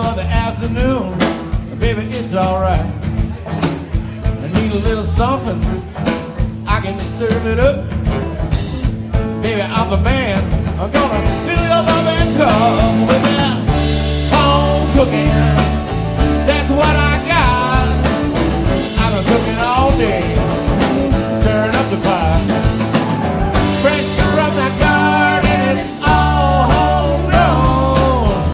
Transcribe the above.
of the afternoon. Baby, it's alright. I need a little something, I can serve it up. Baby, I'm the man, I'm gonna fill your love and come with that home cooking. That's what I got. I've been cooking all day, stirring up the pie.